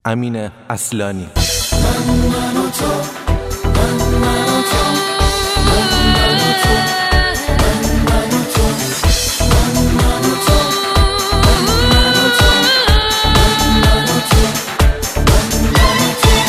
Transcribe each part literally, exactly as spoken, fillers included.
امین اصلانی. من من و تو من من و تو من من و تو من من و تو من من و تو من من و تو من من و تو من من و تو.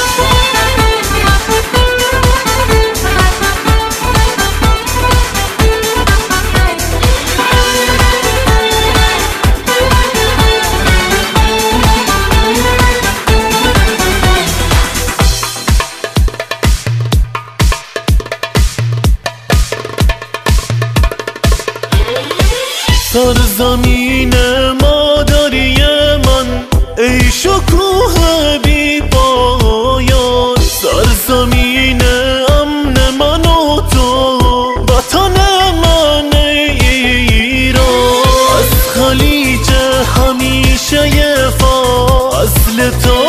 سرزمین مادری من ای شکوه بی پایان، سرزمین امن من و تو، وطن من ایران. از خلیج همیشه فصل تو